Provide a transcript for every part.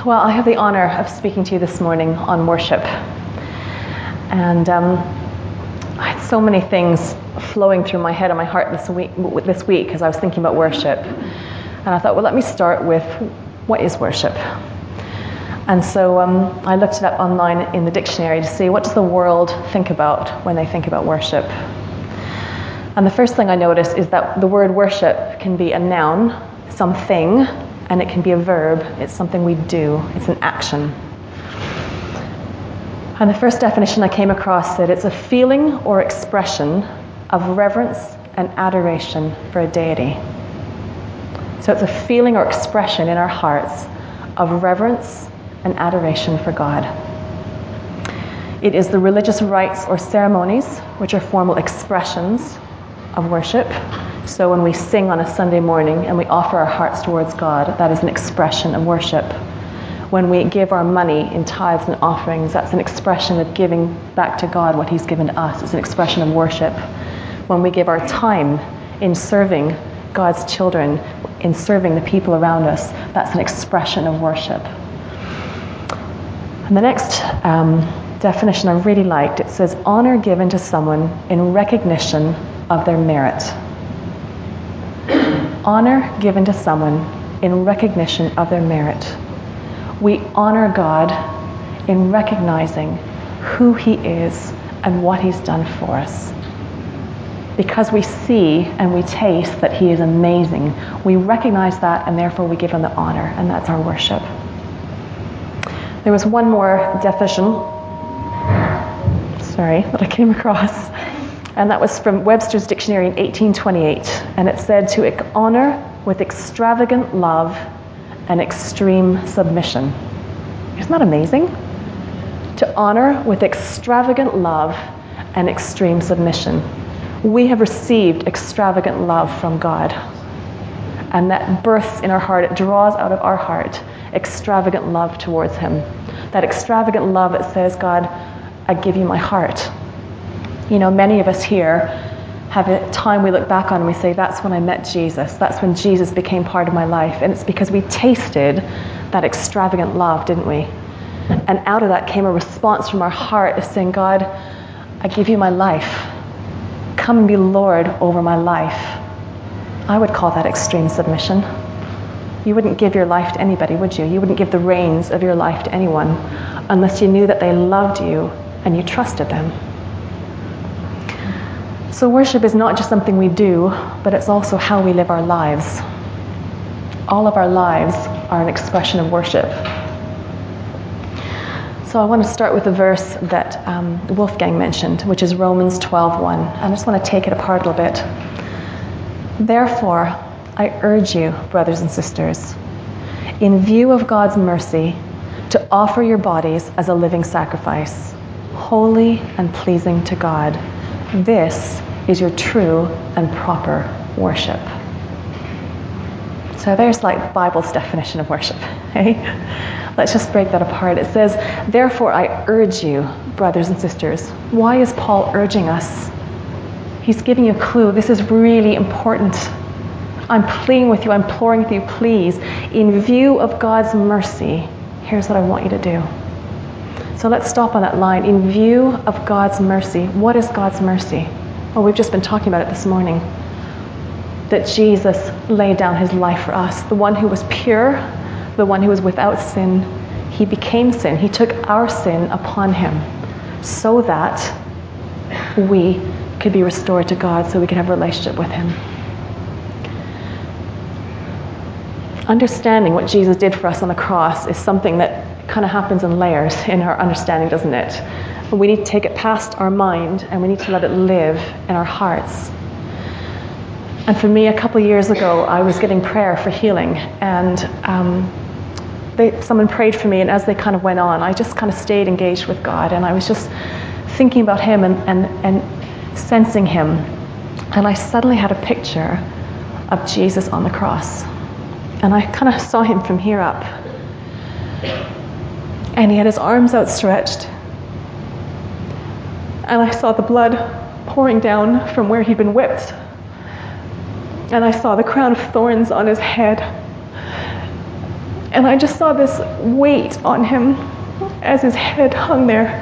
Well, I have the honor of speaking to you this morning on worship. And I had so many things flowing through my head and my heart this week as I was thinking about worship. And I thought, well, let me start with, what is worship? And so I looked it up online in the dictionary to see, what does the world think about when they think about worship? And the first thing I noticed is that the word worship can be a noun, something, and it can be a verb. It's something we do. It's an action. And the first definition I came across said it's a feeling or expression of reverence and adoration for a deity. So it's a feeling or expression in our hearts of reverence and adoration for God. It is the religious rites or ceremonies which are formal expressions of worship. So when we sing on a Sunday morning and we offer our hearts towards God, that is an expression of worship. When we give our money in tithes and offerings, that's an expression of giving back to God what He's given to us. It's an expression of worship. When we give our time in serving God's children, in serving the people around us, that's an expression of worship. And the next definition I really liked, it says, honor given to someone in recognition of their merit. Honor given to someone in recognition of their merit. We honor God in recognizing who He is and what He's done for us. Because we see and we taste that He is amazing, we recognize that and therefore we give Him the honor, and that's our worship. There was one more definition, that I came across, and that was from Webster's Dictionary in 1828, and it said to honor with extravagant love and extreme submission. Isn't that amazing? To honor with extravagant love and extreme submission. We have received extravagant love from God, and that births in our heart, it draws out of our heart extravagant love towards Him. That extravagant love that says, God, I give you my heart. You know, many of us here have a time we look back on and we say, that's when I met Jesus. That's when Jesus became part of my life. And it's because we tasted that extravagant love, didn't we? And out of that came a response from our heart of saying, God, I give you my life. Come and be Lord over my life. I would call that extreme submission. You wouldn't give your life to anybody, would you? You wouldn't give the reins of your life to anyone unless you knew that they loved you and you trusted them. So worship is not just something we do, but it's also how we live our lives. All of our lives are an expression of worship. So I want to start with a verse that Wolfgang mentioned, which is Romans 12:1. I just want to take it apart a little bit. Therefore, I urge you, brothers and sisters, in view of God's mercy, to offer your bodies as a living sacrifice, holy and pleasing to God. This is your true and proper worship. So there's like Bible's definition of worship. Hey? Let's just break that apart. It says, therefore I urge you, brothers and sisters. Why is Paul urging us? He's giving you a clue. This is really important. I'm pleading with you, I'm imploring with you, please, in view of God's mercy, here's what I want you to do. So let's stop on that line. In view of God's mercy. What is God's mercy? Well, we've just been talking about it this morning. That Jesus laid down His life for us. The one who was pure, the one who was without sin. He became sin. He took our sin upon Him so that we could be restored to God, so we could have a relationship with Him. Understanding what Jesus did for us on the cross is something that kind of happens in layers in our understanding, doesn't it? But we need to take it past our mind and we need to let it live in our hearts. And for me, a couple of years ago, I was getting prayer for healing, and someone prayed for me, and as they kind of went on, I just kind of stayed engaged with God, and I was just thinking about Him and sensing Him. And I suddenly had a picture of Jesus on the cross. And I kind of saw Him from here up. And He had His arms outstretched. And I saw the blood pouring down from where He'd been whipped. And I saw the crown of thorns on His head. And I just saw this weight on him as his head hung there.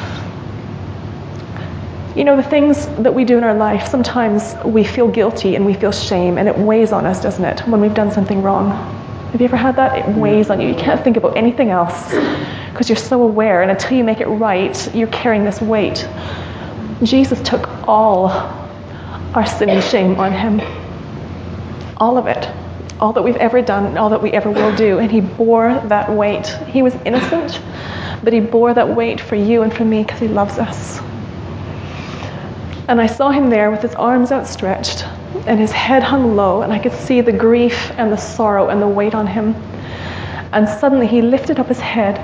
You know, the things that we do in our life, sometimes we feel guilty and we feel shame, and it weighs on us, doesn't it, when we've done something wrong? Have you ever had that? It weighs on you. You can't think about anything else because you're so aware, and until you make it right, you're carrying this weight. Jesus took all our sin and shame on him. All of it. All that we've ever done, all that we ever will do. And he bore that weight. He was innocent, but he bore that weight for you and for me because he loves us. And I saw him there with his arms outstretched and his head hung low, and I could see the grief and the sorrow and the weight on him. And suddenly he lifted up his head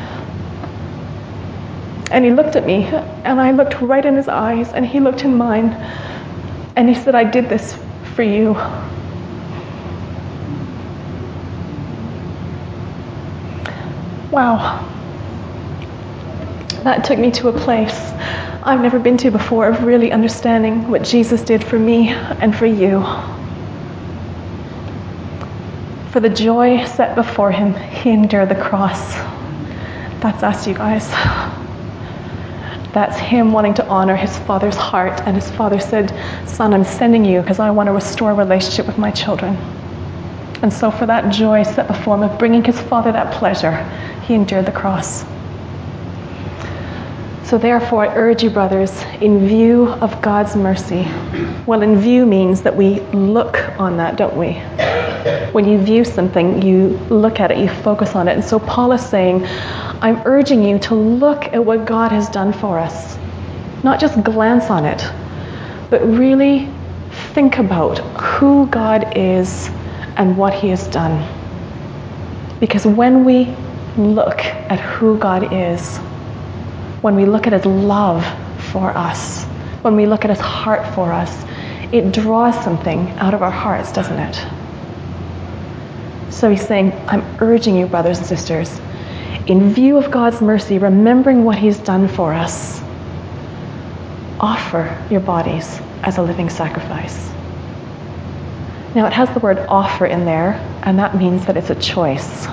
and he looked at me, and I looked right in his eyes, and he looked in mine, and he said, I did this for you. Wow. That took me to a place I've never been to before of really understanding what Jesus did for me and for you. For the joy set before him, he endured the cross. That's us, you guys. That's him wanting to honor his Father's heart. And his Father said, Son, I'm sending you because I want to restore a relationship with my children. And so for that joy set before him of bringing his Father that pleasure, he endured the cross. So therefore, I urge you, brothers, in view of God's mercy. Well, in view means that we look on that, don't we? When you view something, you look at it, you focus on it. And so Paul is saying, I'm urging you to look at what God has done for us. Not just glance on it, but really think about who God is and what he has done. Because when we look at who God is, when we look at his love for us, when we look at his heart for us, it draws something out of our hearts, doesn't it? So he's saying, I'm urging you, brothers and sisters, in view of God's mercy, remembering what he's done for us, offer your bodies as a living sacrifice. Now it has the word offer in there, and that means that it's a choice.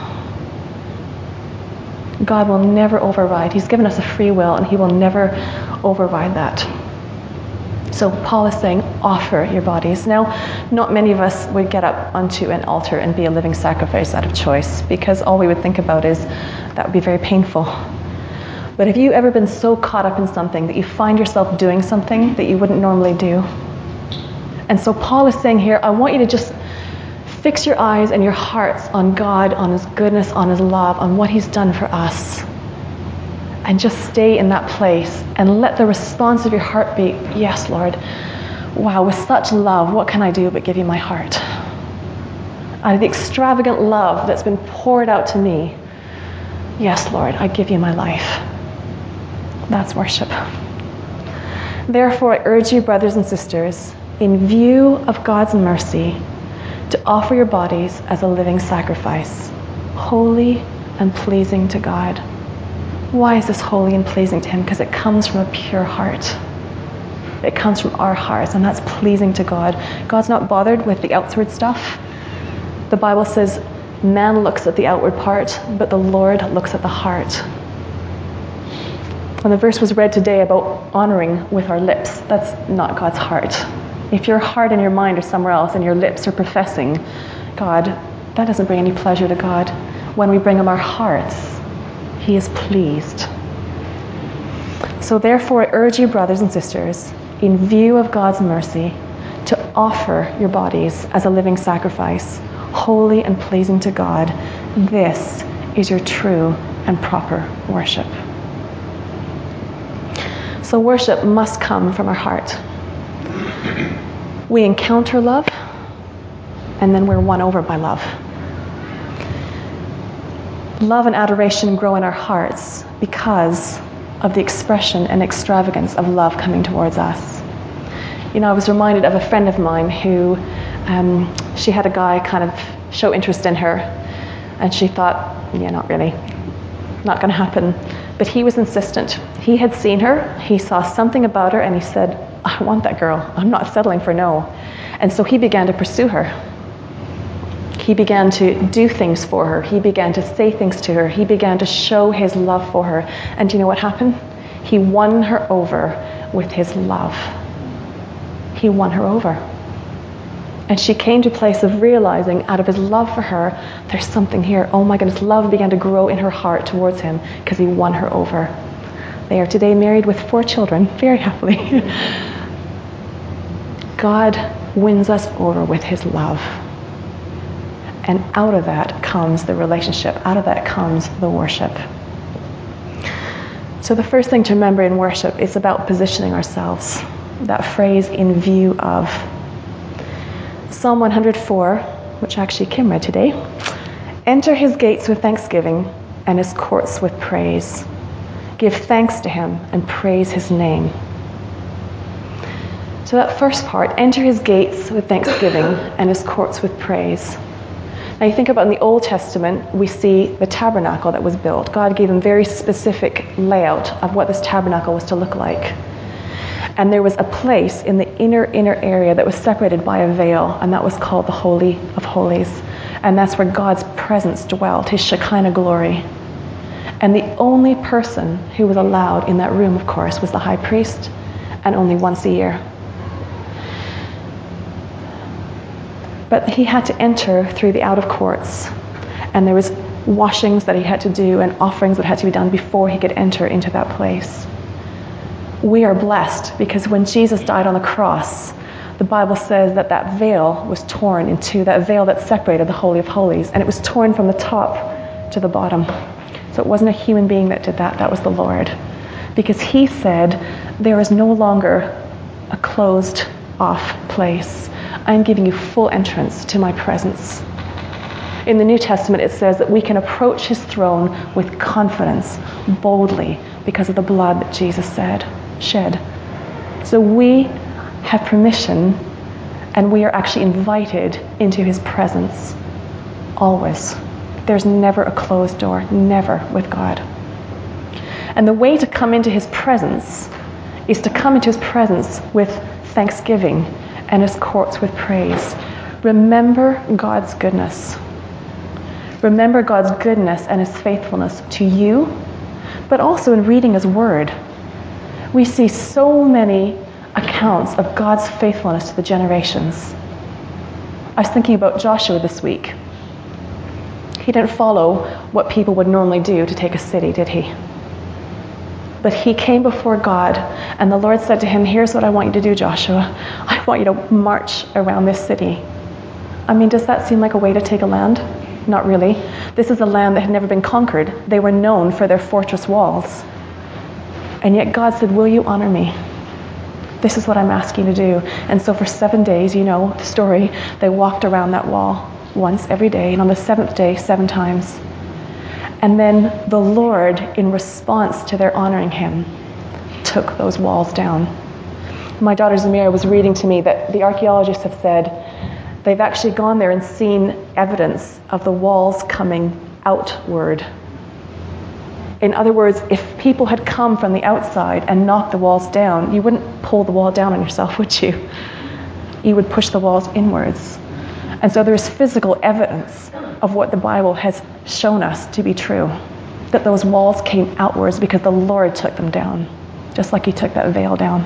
God will never override. He's given us a free will, and he will never override that. So Paul is saying, offer your bodies. Now, not many of us would get up onto an altar and be a living sacrifice out of choice, because all we would think about is that would be very painful. But have you ever been so caught up in something that you find yourself doing something that you wouldn't normally do? And so Paul is saying here, I want you to just fix your eyes and your hearts on God, on his goodness, on his love, on what he's done for us. And just stay in that place and let the response of your heart be, yes, Lord, wow, with such love, what can I do but give you my heart? Out of the extravagant love that's been poured out to me, yes, Lord, I give you my life. That's worship. Therefore, I urge you, brothers and sisters, in view of God's mercy, to offer your bodies as a living sacrifice, holy and pleasing to God. Why is this holy and pleasing to him? Because it comes from a pure heart. It comes from our hearts, and that's pleasing to God. God's not bothered with the outward stuff. The Bible says, man looks at the outward part, but the Lord looks at the heart. When the verse was read today about honoring with our lips, that's not God's heart. If your heart and your mind are somewhere else and your lips are professing God, that doesn't bring any pleasure to God. When we bring him our hearts, he is pleased. So therefore, I urge you, brothers and sisters, in view of God's mercy, to offer your bodies as a living sacrifice, holy and pleasing to God. This is your true and proper worship. So worship must come from our heart. We encounter love, and then we're won over by love. Love and adoration grow in our hearts because of the expression and extravagance of love coming towards us. You know, I was reminded of a friend of mine who, she had a guy kind of show interest in her, and she thought, yeah, not really, not going to happen. But he was insistent. He had seen her, he saw something about her, and he said, I want that girl. I'm not settling for no. And so he began to pursue her. He began to do things for her. He began to say things to her. He began to show his love for her. And do you know what happened? He won her over with his love. He won her over. And she came to a place of realizing, out of his love for her, there's something here. Oh my goodness, love began to grow in her heart towards him because he won her over. They are today married with 4 children, very happily. God wins us over with his love. And out of that comes the relationship. Out of that comes the worship. So the first thing to remember in worship is about positioning ourselves. That phrase, in view of. Psalm 104, which actually Kim read today. Enter his gates with thanksgiving and his courts with praise. Give thanks to him and praise his name. So that first part, enter his gates with thanksgiving and his courts with praise. Now you think about in the Old Testament, we see the tabernacle that was built. God gave them very specific layout of what this tabernacle was to look like. And there was a place in the inner area that was separated by a veil, and that was called the Holy of Holies. And that's where God's presence dwelt, his Shekinah glory. And the only person who was allowed in that room, of course, was the high priest, and only once a year. But he had to enter through the out of courts, and there was washings that he had to do and offerings that had to be done before he could enter into that place. We are blessed because when Jesus died on the cross, the Bible says that that veil was torn in two, that veil that separated the Holy of Holies, and it was torn from the top to the bottom. So it wasn't a human being that did that, that was the Lord. Because he said, there is no longer a closed off place. I'm giving you full entrance to my presence. In the New Testament, it says that we can approach his throne with confidence, boldly, because of the blood that Jesus shed. So we have permission, and we are actually invited into his presence. Always. There's never a closed door, never with God. And the way to come into his presence is to come into his presence with thanksgiving and his courts with praise. Remember God's goodness. Remember God's goodness and his faithfulness to you, but also in reading his word. We see so many accounts of God's faithfulness to the generations. I was thinking about Joshua this week. He didn't follow what people would normally do to take a city, did he? But he came before God, and the Lord said to him, here's what I want you to do, Joshua. I want you to march around this city. I mean, does that seem like a way to take a land? Not really. This is a land that had never been conquered. They were known for their fortress walls. And yet God said, will you honor me? This is what I'm asking you to do. And so for 7 days, you know the story, they walked around that wall once every day, and on the 7th day, 7 times. And then the Lord, in response to their honoring him, took those walls down. My daughter Zamira was reading to me that the archaeologists have said they've actually gone there and seen evidence of the walls coming outward. In other words, if people had come from the outside and knocked the walls down, you wouldn't pull the wall down on yourself, would you? You would push the walls inwards. And so there's physical evidence of what the Bible has shown us to be true, that those walls came outwards because the Lord took them down, just like he took that veil down.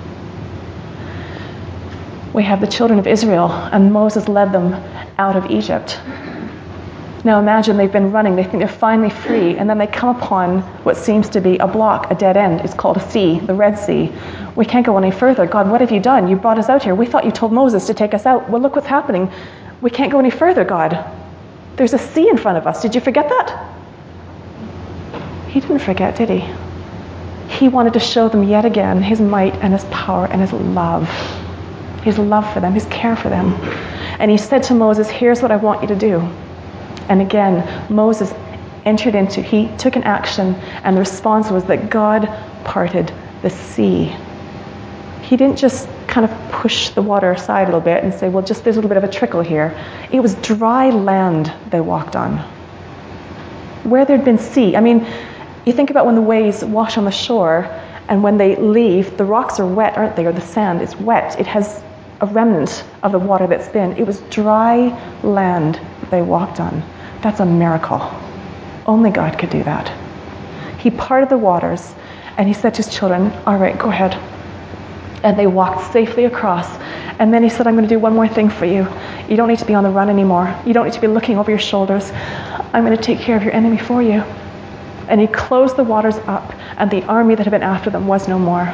We have the children of Israel, and Moses led them out of Egypt. Now imagine they've been running, they think they're finally free, and then they come upon what seems to be a block, a dead end. It's called a sea, the Red Sea. We can't go any further. God, what have you done? You brought us out here. We thought you told Moses to take us out. Well, look what's happening. We can't go any further, God. There's a sea in front of us. Did you forget that? He didn't forget, did he? He wanted to show them yet again his might and his power and his love for them, his care for them. And he said to Moses, here's what I want you to do. And again, Moses he took an action, and the response was that God parted the sea. He didn't just kind of push the water aside a little bit and say, well, just there's a little bit of a trickle here. It was dry land they walked on. Where there'd been sea. I mean, you think about when the waves wash on the shore, and when they leave, the rocks are wet, aren't they? Or the sand is wet. It has a remnant of the water that's been. It was dry land they walked on. That's a miracle. Only God could do that. He parted the waters, and he said to his children, all right, go ahead. And they walked safely across. And then he said, I'm going to do one more thing for you. You don't need to be on the run anymore. You don't need to be looking over your shoulders. I'm going to take care of your enemy for you. And he closed the waters up, and the army that had been after them was no more.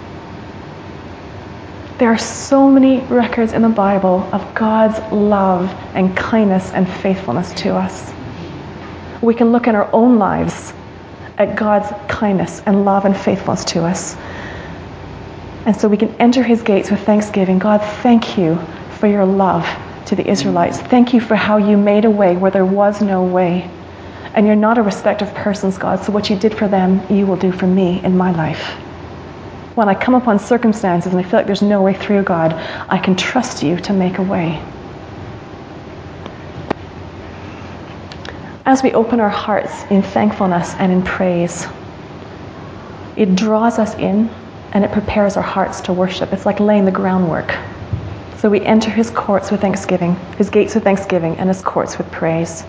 There are so many records in the Bible of God's love and kindness and faithfulness to us. We can look in our own lives at God's kindness and love and faithfulness to us. And so we can enter his gates with thanksgiving. God, thank you for your love to the Israelites. Thank you for how you made a way where there was no way. And you're not a respecter of persons, God, so what you did for them, you will do for me in my life. When I come upon circumstances and I feel like there's no way through, God, I can trust you to make a way. As we open our hearts in thankfulness and in praise, it draws us in and it prepares our hearts to worship. It's like laying the groundwork. So we enter his courts with thanksgiving, his gates with thanksgiving, and his courts with praise.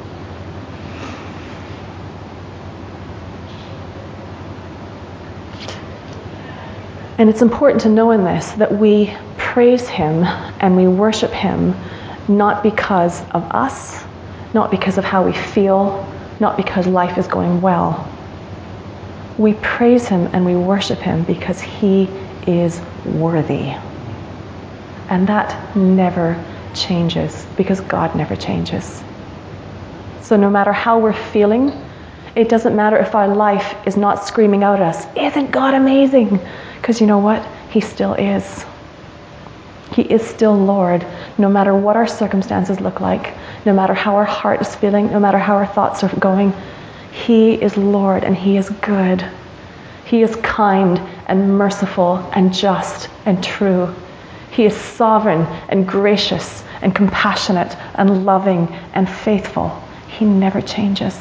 And it's important to know in this that we praise him and we worship him not because of us, not because of how we feel, not because life is going well. We praise him and we worship him because he is worthy. And that never changes because God never changes. So no matter how we're feeling, it doesn't matter if our life is not screaming out at us, isn't God amazing? Because you know what? He still is. He is still Lord, no matter what our circumstances look like, no matter how our heart is feeling, no matter how our thoughts are going. He is Lord and he is good. He is kind and merciful and just and true. He is sovereign and gracious and compassionate and loving and faithful. He never changes.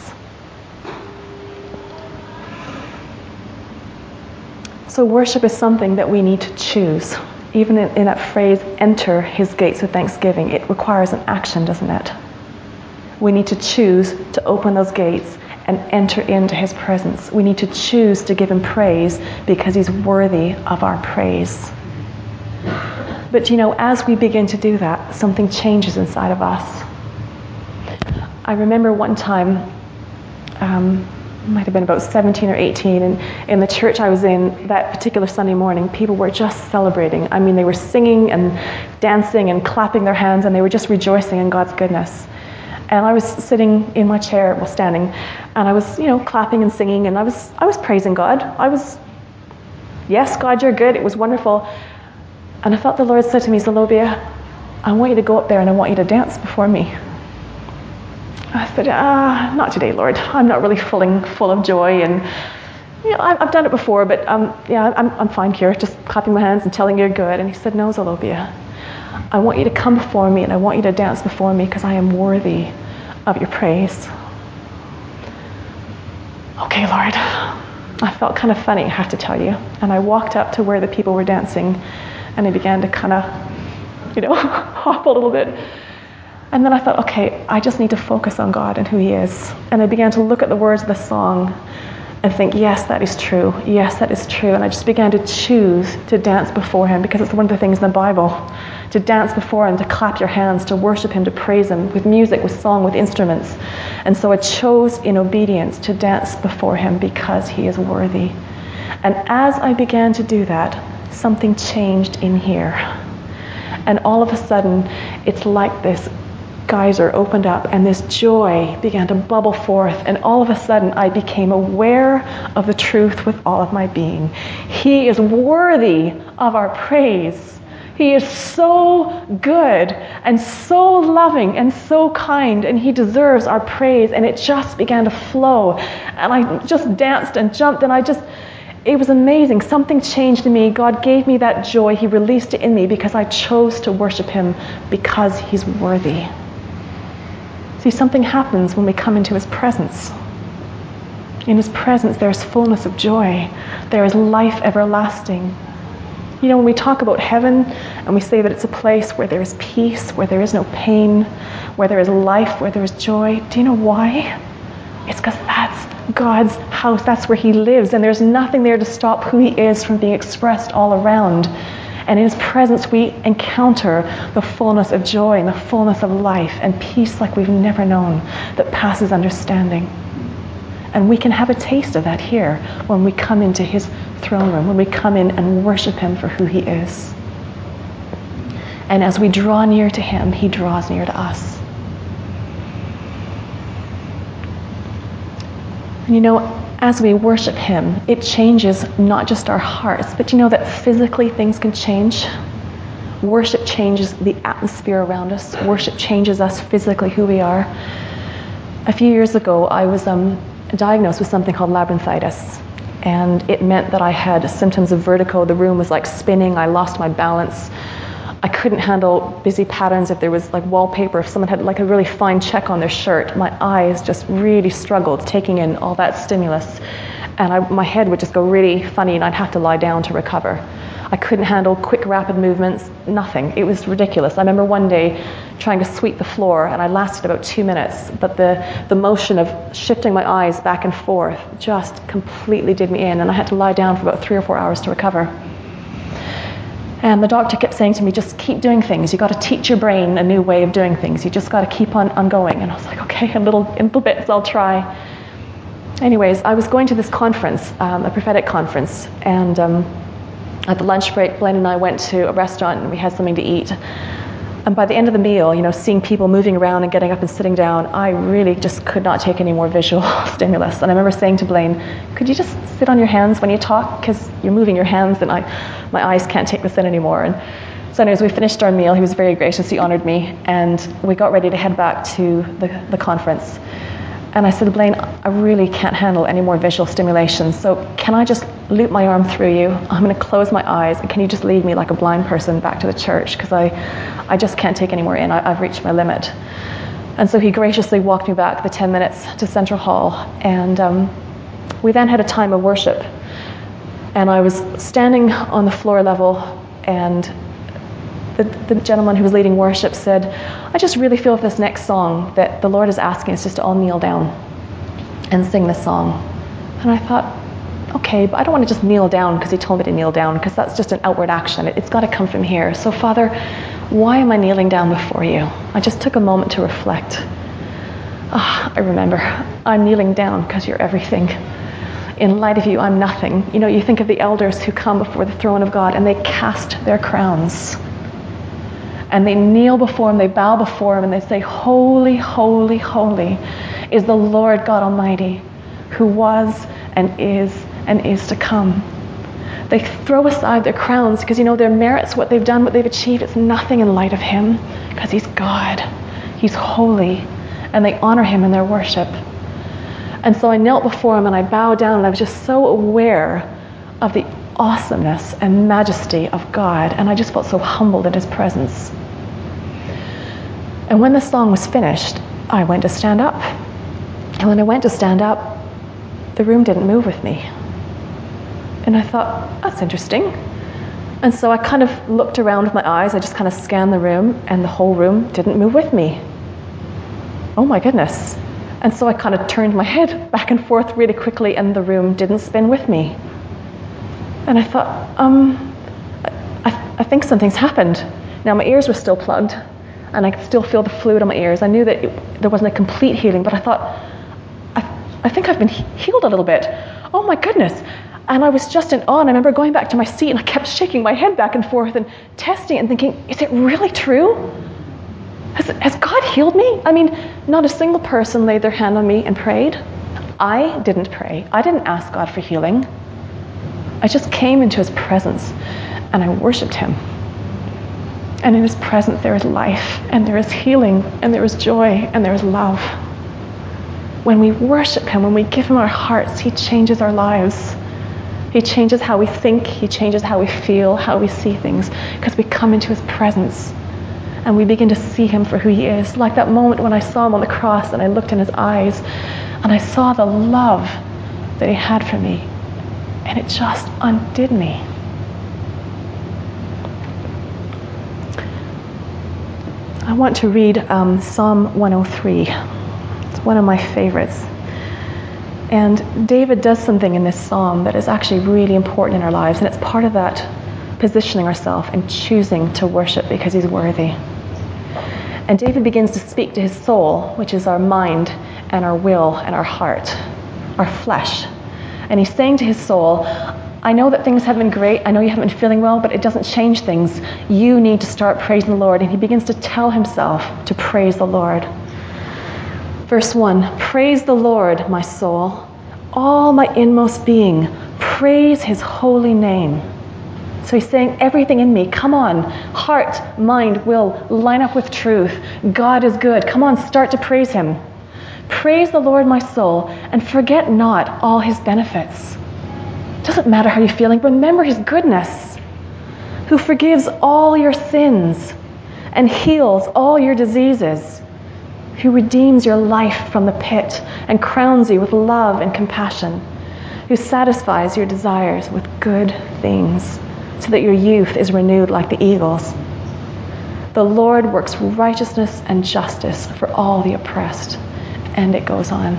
So worship is something that we need to choose. Even in that phrase, enter his gates with thanksgiving, it requires an action, doesn't it? We need to choose to open those gates and enter into his presence. We need to choose to give him praise because he's worthy of our praise. But you know, as we begin to do that, something changes inside of us. I remember one time, might have been about 17 or 18, and in the church I was in that particular Sunday morning, people were just celebrating. I mean, they were singing and dancing and clapping their hands, and they were just rejoicing in God's goodness. And I was sitting in my chair, well, standing, and I was, clapping and singing, and I was praising God. Yes, God, you're good. It was wonderful. And I felt the Lord said to me, Zenobia, I want you to go up there and I want you to dance before me. I said, not today, Lord. I'm not really full of joy, and I've done it before, but I'm fine here, just clapping my hands and telling you you're good. And he said, no, Zenobia, I want you to come before me and I want you to dance before me because I am worthy of your praise. Okay, Lord. I felt kind of funny, I have to tell you. And I walked up to where the people were dancing, and I began to kind of, hop a little bit. And then I thought, okay, I just need to focus on God and who he is. And I began to look at the words of the song and think, yes, that is true. Yes, that is true. And I just began to choose to dance before him because it's one of the things in the Bible, to dance before him, to clap your hands, to worship him, to praise him with music, with song, with instruments. And so I chose in obedience to dance before him because he is worthy. And as I began to do that, something changed in here. And all of a sudden, it's like this geyser opened up and this joy began to bubble forth, and all of a sudden I became aware of the truth with all of my being. He is worthy of our praise. He is so good and so loving and so kind, and he deserves our praise. And it just began to flow, and I just danced and jumped, and it was amazing. Something changed in me. God gave me that joy. He released it in me because I chose to worship him because he's worthy. See, something happens when we come into his presence. In his presence, there is fullness of joy. There is life everlasting. When we talk about heaven And we say that it's a place where there is peace, where there is no pain, where there is life, where there is joy. Do you know why? It's because that's God's house. That's where he lives. And there's nothing there to stop who he is from being expressed all around. And in his presence, we encounter the fullness of joy and the fullness of life and peace like we've never known, that passes understanding. And we can have a taste of that here when we come into his throne room, when we come in and worship him for who he is. And as we draw near to him, he draws near to us. And you know, as we worship him, it changes not just our hearts, but you know that physically things can change. Worship changes the atmosphere around us. Worship changes us physically, who we are. A few years ago, I was diagnosed with something called labyrinthitis. And it meant that I had symptoms of vertigo. The room was like spinning. I lost my balance. I couldn't handle busy patterns. If there was like wallpaper, if someone had like a really fine check on their shirt, my eyes just really struggled taking in all that stimulus. And my head would just go really funny and I'd have to lie down to recover. I couldn't handle quick, rapid movements, nothing. It was ridiculous. I remember one day trying to sweep the floor and I lasted about 2 minutes, but the motion of shifting my eyes back and forth just completely did me in, and I had to lie down for about 3 or 4 hours to recover. And the doctor kept saying to me, just keep doing things. You've got to teach your brain a new way of doing things. You just got to keep on going. And I was like, okay, in little bits, I'll try. Anyways, I was going to this conference, a prophetic conference, and at the lunch break, Blaine and I went to a restaurant and we had something to eat. And by the end of the meal, you know, seeing people moving around and getting up and sitting down, I really just could not take any more visual stimulus. And I remember saying to Blaine, could you just sit on your hands when you talk? Because you're moving your hands and my eyes can't take this in anymore. And so anyways, we finished our meal. He was very gracious. He honored me. And we got ready to head back to the conference. And I said, Blaine, I really can't handle any more visual stimulation. So can I just loop my arm through you? I'm going to close my eyes. And can you just lead me like a blind person back to the church? Because I just can't take any more in. I've reached my limit. And so he graciously walked me back the 10 minutes to Central Hall. And we then had a time of worship. And I was standing on the floor level, and the gentleman who was leading worship said, I just really feel with this next song that the Lord is asking us just to all kneel down and sing this song. And I thought, okay, but I don't want to just kneel down because he told me to kneel down, because that's just an outward action. It's got to come from here. So Father, why am I kneeling down before you? I just took a moment to reflect. I remember, I'm kneeling down because you're everything. In light of you, I'm nothing. You know, you think of the elders who come before the throne of God and they cast their crowns. And they kneel before him, they bow before him, and they say, holy, holy, holy is the Lord God Almighty, who was and is to come. They throw aside their crowns because, you know, their merits, what they've done, what they've achieved, it's nothing in light of him, because he's God. He's holy. And they honor him in their worship. And so I knelt before him and I bowed down, and I was just so aware of the awesomeness and majesty of God. And I just felt so humbled in his presence. And when the song was finished, I went to stand up. And when I went to stand up, the room didn't move with me. And I thought, that's interesting. And so I kind of looked around with my eyes. I just kind of scanned the room, and the whole room didn't move with me. Oh my goodness. And so I kind of turned my head back and forth really quickly, and the room didn't spin with me. And I thought, I think something's happened. Now my ears were still plugged, and I could still feel the fluid on my ears. I knew that there wasn't a complete healing, but I thought, I think I've been healed a little bit. Oh my goodness. And I was just in awe, and I remember going back to my seat, and I kept shaking my head back and forth and testing it and thinking, is it really true? Has God healed me? I mean, not a single person laid their hand on me and prayed. I didn't pray. I didn't ask God for healing. I just came into his presence and I worshiped him. And in his presence there is life, and there is healing, and there is joy, and there is love. When we worship him, when we give him our hearts, he changes our lives. He changes how we think. He changes how we feel, how we see things, because we come into his presence and we begin to see him for who he is. Like that moment when I saw him on the cross and I looked in his eyes and I saw the love that he had for me, and it just undid me. I want to read Psalm 103. It's one of my favorites. And David does something in this psalm that is actually really important in our lives, and it's part of that positioning ourselves and choosing to worship because he's worthy. And David begins to speak to his soul, which is our mind and our will and our heart, our flesh. And he's saying to his soul, I know that things have been great. I know you haven't been feeling well, but it doesn't change things. You need to start praising the Lord. And he begins to tell himself to praise the Lord. Verse 1, praise the Lord, my soul, all my inmost being. Praise his holy name. So he's saying, everything in me, come on, heart, mind, will, line up with truth. God is good. Come on, start to praise him. Praise the Lord, my soul, and forget not all his benefits. It doesn't matter how you're feeling. Remember his goodness, who forgives all your sins and heals all your diseases, who redeems your life from the pit and crowns you with love and compassion, who satisfies your desires with good things, so that your youth is renewed like the eagles. The Lord works righteousness and justice for all the oppressed. And it goes on.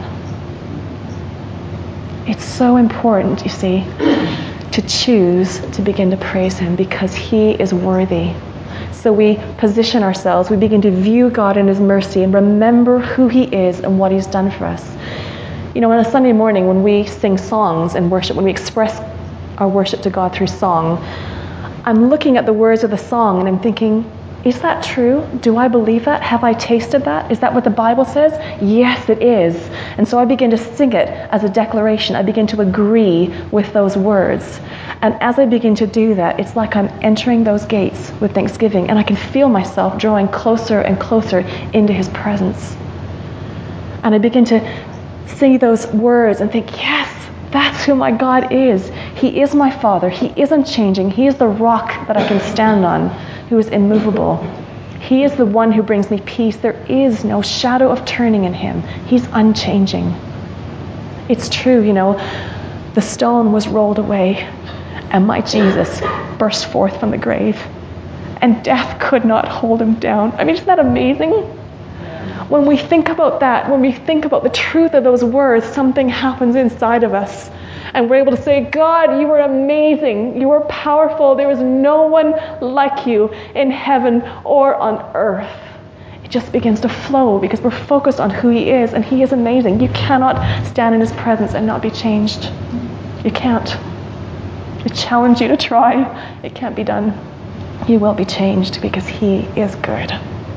It's so important, you see, to choose to begin to praise him because he is worthy. So we position ourselves, we begin to view God in his mercy and remember who he is and what he's done for us. You know, on a Sunday morning when we sing songs and worship, when we express our worship to God through song, I'm looking at the words of the song and I'm thinking, is that true? Do I believe that? Have I tasted that? Is that what the Bible says? Yes, it is. And so I begin to sing it as a declaration. I begin to agree with those words. And as I begin to do that, it's like I'm entering those gates with thanksgiving, and I can feel myself drawing closer and closer into his presence. And I begin to see those words and think, yes, that's who my God is. He is my Father. He is unchanging. He is the rock that I can stand on, who is immovable. He is the one who brings me peace. There is no shadow of turning in him. He's unchanging. It's true, you know, the stone was rolled away and my Jesus burst forth from the grave, and death could not hold him down. I mean, isn't that amazing? When we think about that, when we think about the truth of those words, something happens inside of us. And we're able to say, God, you are amazing. You are powerful. There is no one like you in heaven or on earth. It just begins to flow because we're focused on who he is, and he is amazing. You cannot stand in his presence and not be changed. You can't. I challenge you to try. It can't be done. You will be changed because he is good.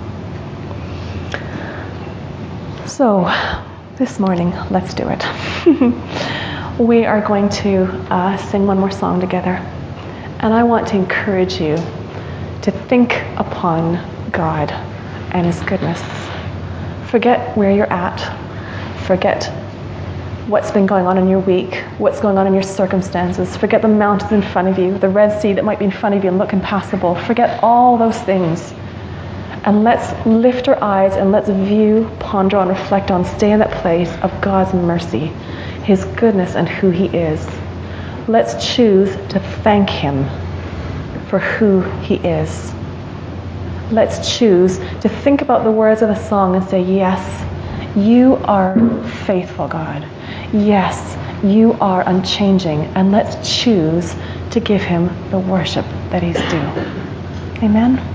So, this morning, let's do it. We are going to sing one more song together. And I want to encourage you to think upon God and his goodness. Forget where you're at. Forget what's been going on in your week, what's going on in your circumstances. Forget the mountains in front of you, the Red Sea that might be in front of you and look impassable. Forget all those things. And let's lift our eyes and let's view, ponder on, reflect on, stay in that place of God's mercy, his goodness and who he is. Let's choose to thank him for who he is. Let's choose to think about the words of the song and say, yes, you are faithful, God. Yes, you are unchanging. And let's choose to give him the worship that he's due. Amen.